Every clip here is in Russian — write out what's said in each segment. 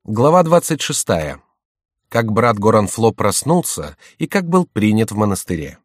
Глава 26. Как брат Горанфло проснулся и как был принят в монастыре.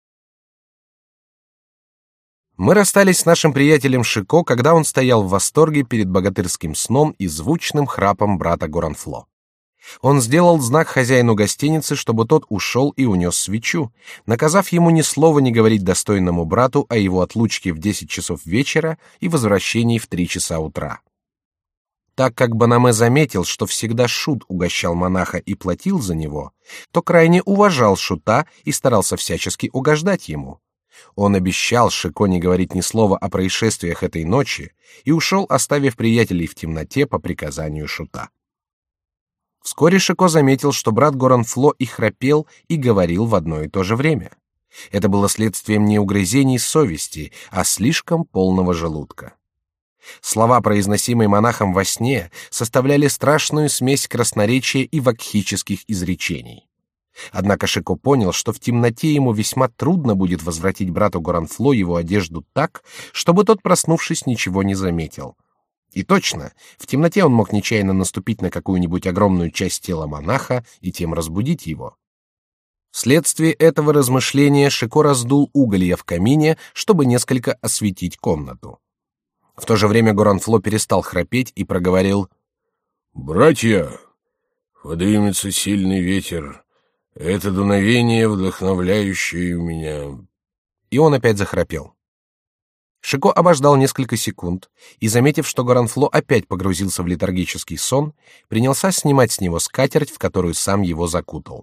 Мы расстались с нашим приятелем Шико, когда он стоял в восторге перед богатырским сном и звучным храпом брата Горанфло. Он сделал знак хозяину гостиницы, чтобы тот ушел и унес свечу, наказав ему ни слова не говорить достойному брату о его отлучке в 10 часов вечера и возвращении в 3 часа утра. Так как Банаме заметил, что всегда Шут угощал монаха и платил за него, то крайне уважал Шута и старался всячески угождать ему. Он обещал Шико не говорить ни слова о происшествиях этой ночи и ушел, оставив приятелей в темноте по приказанию Шута. Вскоре Шико заметил, что брат Горанфло и храпел, и говорил в одно и то же время. Это было следствием не угрызений совести, а слишком полного желудка. Слова, произносимые монахом во сне, составляли страшную смесь красноречия и вакхических изречений. Однако Шико понял, что в темноте ему весьма трудно будет возвратить брату Горанфло его одежду так, чтобы тот, проснувшись, ничего не заметил. И точно, в темноте он мог нечаянно наступить на какую-нибудь огромную часть тела монаха и тем разбудить его. Вследствие этого размышления Шико раздул уголья в камине, чтобы несколько осветить комнату. В то же время Горанфло перестал храпеть и проговорил: «Братья, подымется сильный ветер. Это дуновение, вдохновляющее меня». И он опять захрапел. Шико обождал несколько секунд и, заметив, что Горанфло опять погрузился в летаргический сон, принялся снимать с него скатерть, в которую сам его закутал.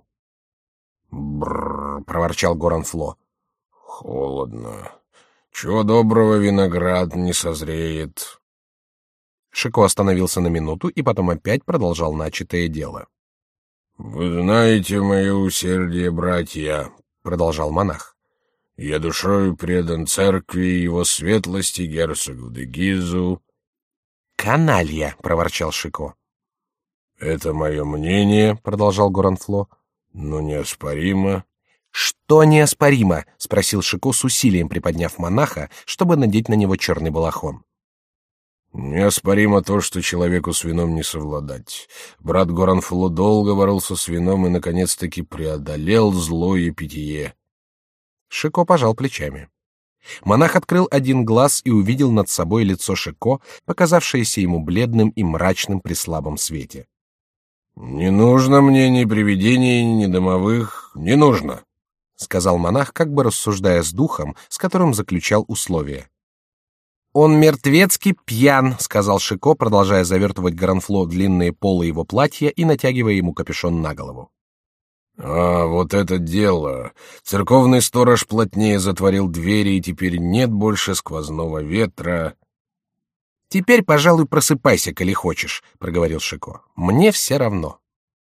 «Бррр», — проворчал Горанфло. «Холодно. Чего доброго, виноград не созреет». Шико остановился на минуту и потом опять продолжал начатое дело. «Вы знаете мое усердие, братья», — продолжал монах. «Я душою предан церкви и его светлости герцогу де Гизу». «Каналья», — проворчал Шико. «Это мое мнение», — продолжал Горанфло, — «но неоспоримо». «Что неоспоримо?» — спросил Шико с усилием, приподняв монаха, чтобы надеть на него черный балахон. «Неоспоримо то, что человеку с вином не совладать. Брат Горанфло долго боролся с вином и, наконец-таки, преодолел злое питье». Шико пожал плечами. Монах открыл один глаз и увидел над собой лицо Шико, показавшееся ему бледным и мрачным при слабом свете. «Не нужно мне ни привидений, ни домовых, не нужно», — сказал монах, как бы рассуждая с духом, с которым заключал условие. «Он мертвецки пьян», — сказал Шико, продолжая завертывать Горанфло длинные полы его платья и натягивая ему капюшон на голову. «А, вот это дело! Церковный сторож плотнее затворил двери, и теперь нет больше сквозного ветра». «Теперь, пожалуй, просыпайся, коли хочешь», — проговорил Шико. «Мне все равно».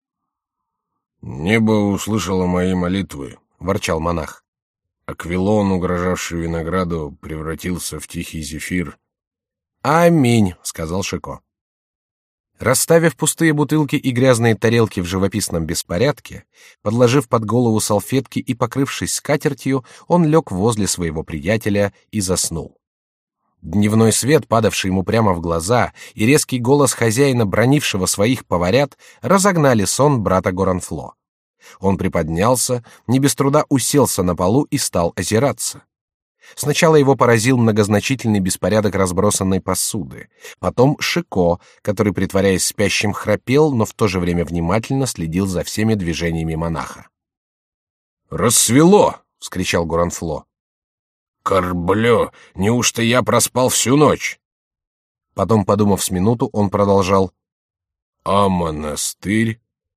«Небо услышало мои молитвы», — ворчал монах. «Аквилон, угрожавший винограду, превратился в тихий зефир». «Аминь», — сказал Шико. Расставив пустые бутылки и грязные тарелки в живописном беспорядке, подложив под голову салфетки и покрывшись скатертью, он лег возле своего приятеля и заснул. Дневной свет, падавший ему прямо в глаза, и резкий голос хозяина, бранившего своих поварят, разогнали сон брата Горанфло. Он приподнялся, не без труда уселся на полу и стал озираться. Сначала его поразил многозначительный беспорядок разбросанной посуды, потом Шико, который, притворяясь спящим, храпел, но в то же время внимательно следил за всеми движениями монаха. «Рассвело!» — вскричал Горанфло. «Корблё! Неужто я проспал всю ночь?» Потом, подумав с минуту, он продолжал. «А монастырь?»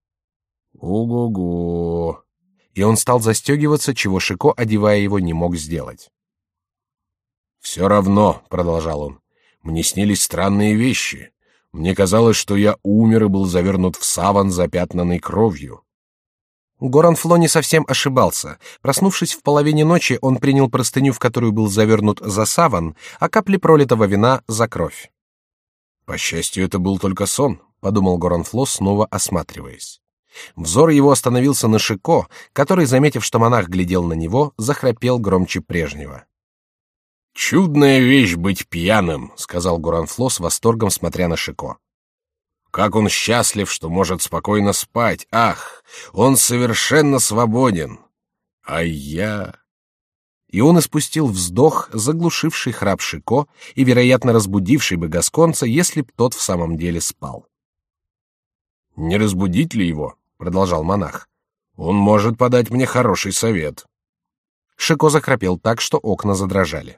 «Ого-го!» И он стал застегиваться, чего Шико, одевая его, не мог сделать. «Все равно», — продолжал он, — «мне снились странные вещи. Мне казалось, что я умер и был завернут в саван, запятнанный кровью». Горанфло не совсем ошибался. Проснувшись в половине ночи, он принял простыню, в которую был завернут, за саван, а капли пролитого вина — за кровь. «По счастью, это был только сон», — подумал Горанфло, снова осматриваясь. Взор его остановился на Шико, который, заметив, что монах глядел на него, захрапел громче прежнего. «Чудная вещь быть пьяным», — сказал Горанфло с восторгом, смотря на Шико. как он счастлив, что может спокойно спать! Ах, он совершенно свободен! А я...» И он испустил вздох, заглушивший храп Шико и, вероятно, разбудивший бы гасконца, если б тот в самом деле спал. «Не разбудить ли его?» — продолжал монах. «Он может подать мне хороший совет». Шико захрапел так, что окна задрожали.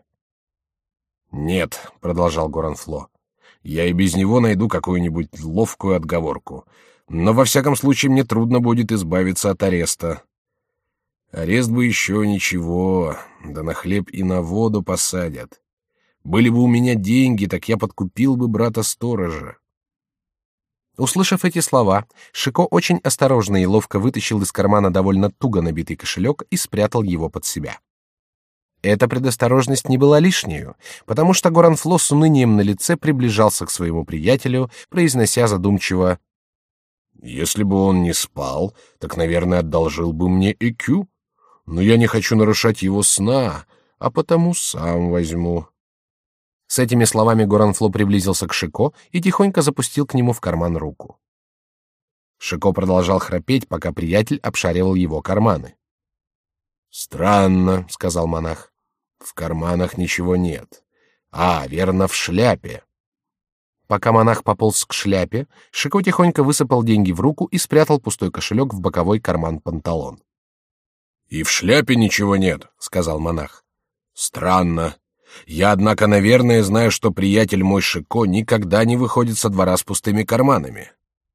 «Нет», — продолжал Горанфло, — «я и без него найду какую-нибудь ловкую отговорку. Но во всяком случае мне трудно будет избавиться от ареста. Арест бы еще ничего, да на хлеб и на воду посадят. Были бы у меня деньги, так я подкупил бы брата-сторожа». Услышав эти слова, Шико очень осторожно и ловко вытащил из кармана довольно туго набитый кошелек и спрятал его под себя. Эта предосторожность не была лишнею, потому что Горанфло с унынием на лице приближался к своему приятелю, произнося задумчиво: «Если бы он не спал, так, наверное, одолжил бы мне ЭКЮ. Но я не хочу нарушать его сна, а потому сам возьму». С этими словами Горанфло приблизился к Шико и тихонько запустил к нему в карман руку. Шико продолжал храпеть, пока приятель обшаривал его карманы. «Странно», — сказал монах. «В карманах ничего нет. А, верно, в шляпе». Пока монах пополз к шляпе, Шико тихонько высыпал деньги в руку и спрятал пустой кошелек в боковой карман панталон. «И в шляпе ничего нет», — сказал монах. «Странно. Я, однако, наверное, знаю, что приятель мой Шико никогда не выходит со двора с пустыми карманами».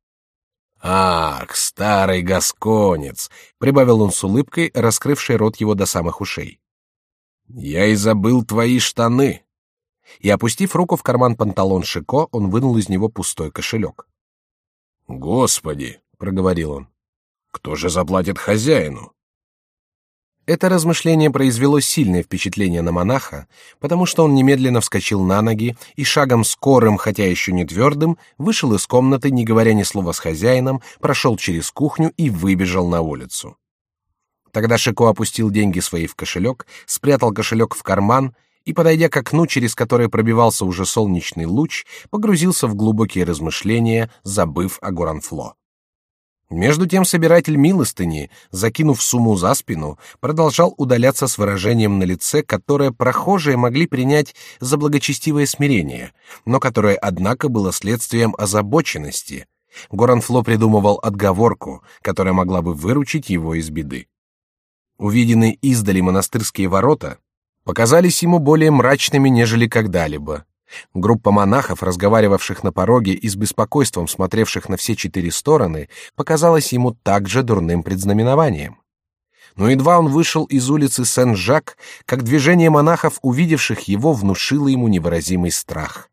«Ах, старый гасконец!» — прибавил он с улыбкой, раскрывшей рот его до самых ушей. «Я и забыл твои штаны». И, опустив руку в карман панталон Шико, он вынул из него пустой кошелек. «Господи!» — проговорил он. «Кто же заплатит хозяину?» Это размышление произвело сильное впечатление на монаха, потому что он немедленно вскочил на ноги и шагом скорым, хотя еще не твердым, вышел из комнаты, не говоря ни слова с хозяином, прошел через кухню и выбежал на улицу. Тогда Шико опустил деньги свои в кошелек, спрятал кошелек в карман и, подойдя к окну, через которое пробивался уже солнечный луч, погрузился в глубокие размышления, забыв о Горанфло. Между тем собиратель милостыни, закинув сумму за спину, продолжал удаляться с выражением на лице, которое прохожие могли принять за благочестивое смирение, но которое, однако, было следствием озабоченности. Горанфло придумывал отговорку, которая могла бы выручить его из беды. Увиденные издали монастырские ворота показались ему более мрачными, нежели когда-либо. Группа монахов, разговаривавших на пороге и с беспокойством смотревших на все четыре стороны, показалась ему также дурным предзнаменованием. Но едва он вышел из улицы Сен-Жак, как движение монахов, увидевших его, внушило ему невыразимый страх.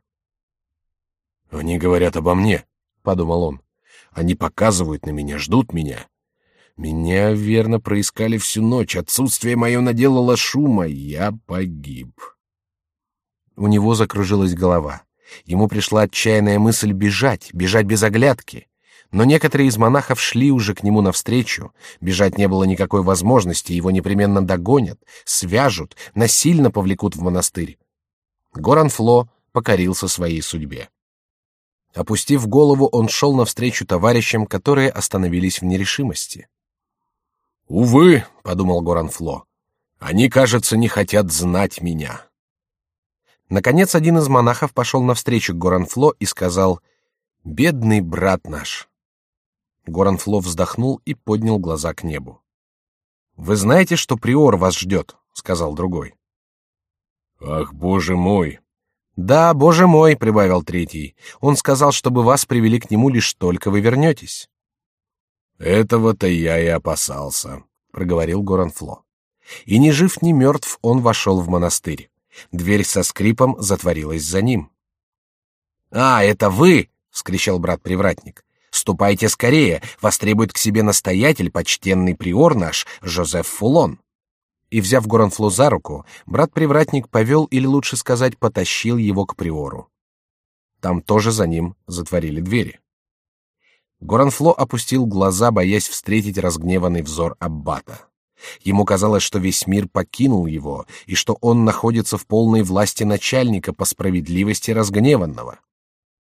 «Они говорят обо мне», — подумал он. «Они показывают на меня, ждут меня. Меня, верно, проискали всю ночь. Отсутствие мое наделало шума. Я погиб». У него закружилась голова. Ему пришла отчаянная мысль бежать без оглядки. Но некоторые из монахов шли уже к нему навстречу. Бежать не было никакой возможности, его непременно догонят, свяжут, насильно повлекут в монастырь. Горанфло покорился своей судьбе. Опустив голову, он шел навстречу товарищам, которые остановились в нерешимости. «Увы», — подумал Горанфло, — «они, кажется, не хотят знать меня». Наконец один из монахов пошел навстречу к Горанфло и сказал: «Бедный брат наш». Горанфло вздохнул и поднял глаза к небу. «Вы знаете, что приор вас ждет?» — сказал другой. «Ах, Боже мой!» «Да, Боже мой!» — прибавил третий. «Он сказал, чтобы вас привели к нему, лишь только вы вернетесь». «Этого-то я и опасался», — проговорил Горанфло. И ни жив, ни мертв он вошел в монастырь. Дверь со скрипом затворилась за ним. «А, это вы!» — вскричал брат-привратник. «Ступайте скорее, вас требует к себе настоятель, почтенный приор наш, Жозеф Фулон». И, взяв Горанфло за руку, брат-привратник повел, или лучше сказать, потащил его к приору. Там тоже за ним затворили двери. Горанфло опустил глаза, боясь встретить разгневанный взор аббата. Ему казалось, что весь мир покинул его, и что он находится в полной власти начальника по справедливости разгневанного.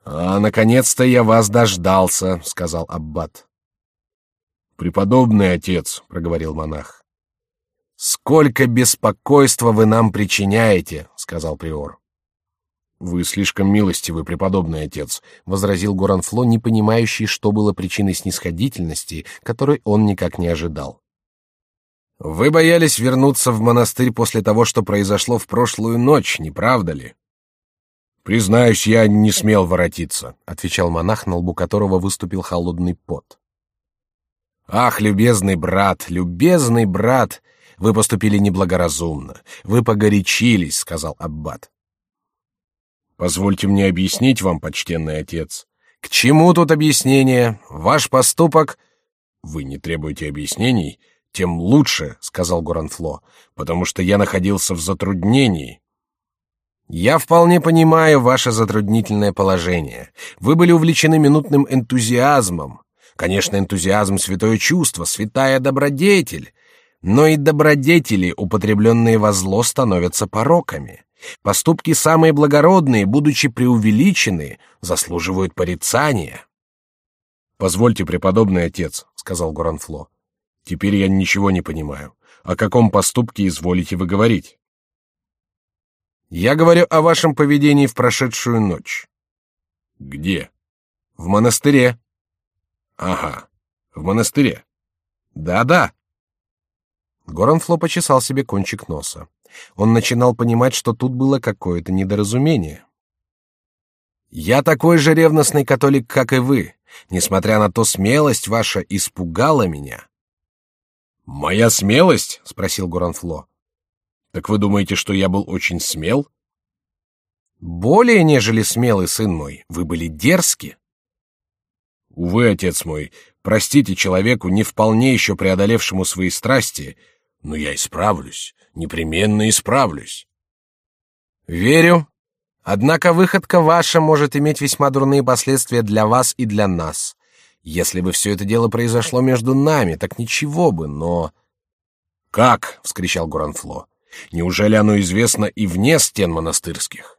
Наконец-то я вас дождался, сказал аббат. Преподобный отец, проговорил монах. Сколько беспокойства вы нам причиняете, сказал приор. Вы слишком милостивы, преподобный отец, возразил Горанфло, не понимающий, что было причиной снисходительности, которой он никак не ожидал. Вы боялись вернуться в монастырь после того, что произошло в прошлую ночь, не правда ли? Признаюсь, я не смел воротиться, отвечал монах, на лбу которого выступил холодный пот. Ах, любезный брат, вы поступили неблагоразумно, вы погорячились, сказал аббат. Позвольте мне объяснить вам, почтенный отец. К чему тут объяснение? Ваш поступок... Вы не требуете объяснений, тем лучше, сказал Горанфло, потому что я находился в затруднении. Я вполне понимаю ваше затруднительное положение. Вы были увлечены минутным энтузиазмом. Конечно, энтузиазм — святое чувство, святая добродетель. Но и добродетели, употребленные во зло, становятся пороками. Поступки самые благородные, будучи преувеличены, заслуживают порицания. Позвольте, преподобный отец, сказал Горанфло. Теперь я ничего не понимаю. О каком поступке изволите вы говорить? Я говорю о вашем поведении в прошедшую ночь. Где? В монастыре. Ага, в монастыре. Да. Горанфло почесал себе кончик носа. Он начинал понимать, что тут было какое-то недоразумение. Я такой же ревностный католик, как и вы. Несмотря на то, смелость ваша испугала меня. Моя смелость? Спросил Горанфло. Так вы думаете, что я был очень смел? Более нежели смелый, сын мой, вы были дерзки. Увы, отец мой, простите человеку, не вполне еще преодолевшему свои страсти, но я исправлюсь, непременно исправлюсь. Верю. Однако выходка ваша может иметь весьма дурные последствия для вас и для нас. Если бы все это дело произошло между нами, так ничего бы, но... Как? — вскричал Горанфло. Неужели оно известно и вне стен монастырских?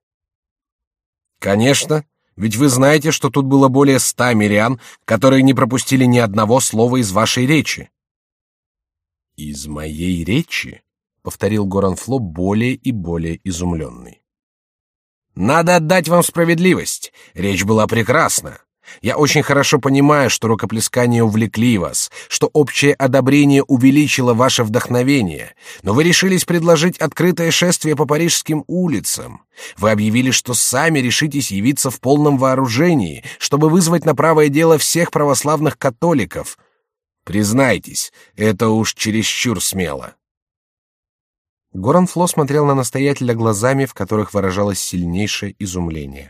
Конечно, ведь вы знаете, что тут было более 100 мирян, которые не пропустили ни одного слова из вашей речи. Из моей речи? — повторил Горанфло, более и более изумленный. Надо отдать вам справедливость. Речь была прекрасна. Я очень хорошо понимаю, что рукоплескания увлекли вас, что общее одобрение увеличило ваше вдохновение, но вы решились предложить открытое шествие по парижским улицам. Вы объявили, что сами решитесь явиться в полном вооружении, чтобы вызвать на правое дело всех православных католиков. Признайтесь, это уж чересчур смело. Горанфло смотрел на настоятеля глазами, в которых выражалось сильнейшее изумление.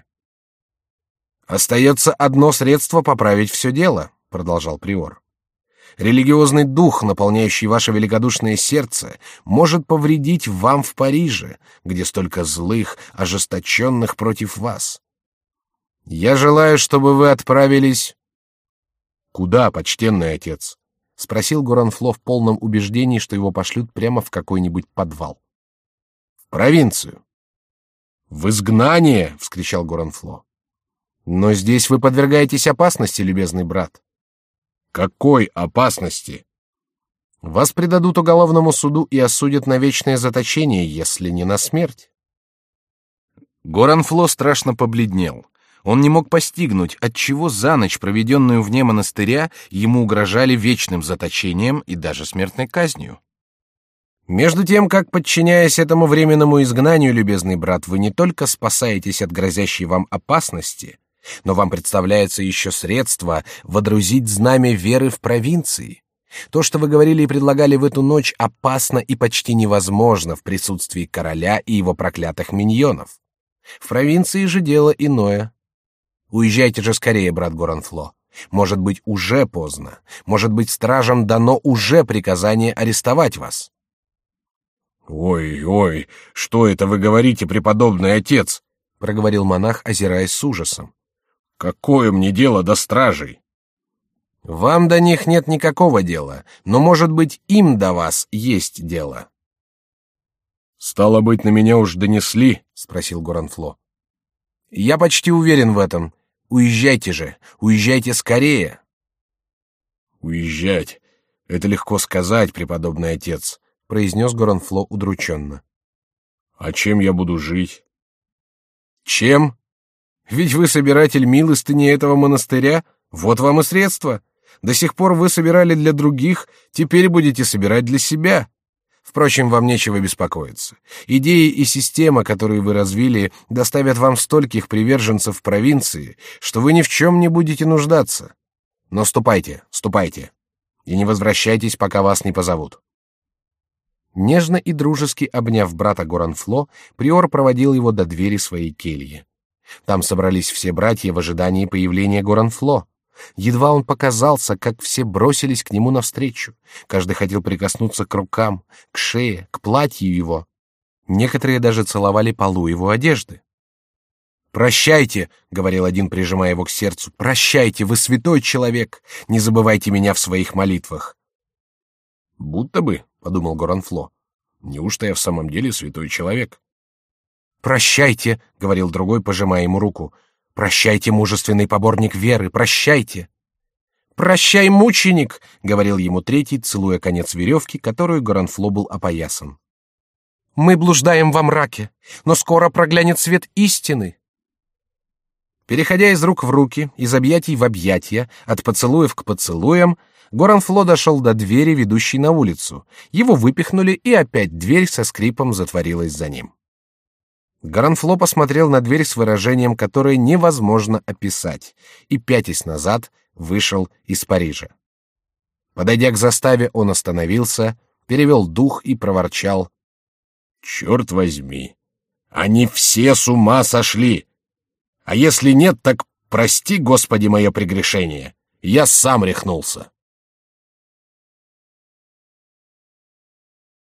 «Остается одно средство поправить все дело», — продолжал приор. «Религиозный дух, наполняющий ваше великодушное сердце, может повредить вам в Париже, где столько злых, ожесточенных против вас. Я желаю, чтобы вы отправились...» «Куда, почтенный отец?» — спросил Горанфло в полном убеждении, что его пошлют прямо в какой-нибудь подвал. «В провинцию». «В изгнание!» — вскричал Горанфло. «Но здесь вы подвергаетесь опасности, любезный брат». «Какой опасности?» «Вас предадут уголовному суду и осудят на вечное заточение, если не на смерть». Горанфло страшно побледнел. Он не мог постигнуть, отчего за ночь, проведенную вне монастыря, ему угрожали вечным заточением и даже смертной казнью. Между тем, как, подчиняясь этому временному изгнанию, любезный брат, вы не только спасаетесь от грозящей вам опасности, но вам представляется еще средство водрузить знамя веры в провинции. То, что вы говорили и предлагали в эту ночь, опасно и почти невозможно в присутствии короля и его проклятых миньонов. В провинции же дело иное. Уезжайте же скорее, брат Горанфло. Может быть, уже поздно. Может быть, стражам дано уже приказание арестовать вас. «Ой, что это вы говорите, преподобный отец?» — проговорил монах, озираясь с ужасом. «Какое мне дело до стражей?» «Вам до них нет никакого дела, но, может быть, им до вас есть дело». «Стало быть, на меня уж донесли?» — спросил Горанфло. «Я почти уверен в этом. Уезжайте же, уезжайте скорее. Уезжать — это легко сказать, преподобный отец, произнес Горанфло удрученно. А чем я буду жить? Чем? Ведь вы собиратель милостыни этого монастыря, вот вам и средства. До сих пор вы собирали для других, теперь будете собирать для себя. Впрочем, вам нечего беспокоиться. Идеи и система, которые вы развили, доставят вам стольких приверженцев в провинции, что вы ни в чем не будете нуждаться. Но ступайте, ступайте, и не возвращайтесь, пока вас не позовут. Нежно и дружески обняв брата Горанфло, приор проводил его до двери своей кельи. Там собрались все братья в ожидании появления Горанфло. Едва он показался, как все бросились к нему навстречу. Каждый хотел прикоснуться к рукам, к шее, к платью его. Некоторые даже целовали полу его одежды. «Прощайте», — говорил один, прижимая его к сердцу, — «прощайте, вы святой человек, не забывайте меня в своих молитвах». «Будто бы», — подумал Горанфло, — «неужто я в самом деле святой человек?» «Прощайте», — говорил другой, пожимая ему руку, — «прощайте, мужественный поборник веры, прощайте». «Прощай, мученик», — говорил ему третий, целуя конец веревки, которую Горанфло был опоясан. «Мы блуждаем во мраке, но скоро проглянет свет истины». Переходя из рук в руки, из объятий в объятия, от поцелуев к поцелуям, Горанфло дошел до двери, ведущей на улицу. Его выпихнули, и опять дверь со скрипом затворилась за ним. Горанфло посмотрел на дверь с выражением, которое невозможно описать, и, пятясь назад, вышел из Парижа. Подойдя к заставе, он остановился, перевел дух и проворчал: «Черт возьми! Они все с ума сошли! А если нет, так прости, Господи, мое прегрешение! Я сам рехнулся!»